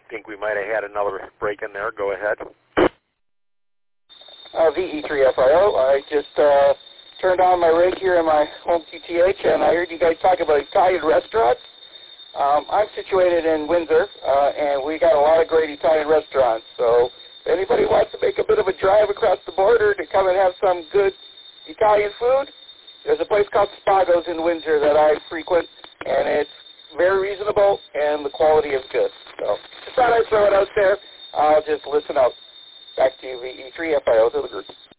think we might have had another break in there. Go ahead. VE3FIO. I just turned on my rig here in my home QTH, and I heard you guys talk about Italian restaurants. I'm situated in Windsor, and we got a lot of great Italian restaurants. So if anybody wants to make a bit of a drive across the border to come and have some good Italian food, there's a place called Spago's in Windsor that I frequent, and it's very reasonable, and the quality is good. So just thought I'd throw it out there. I'll just listen out. Back to you, VE3FIO to the group.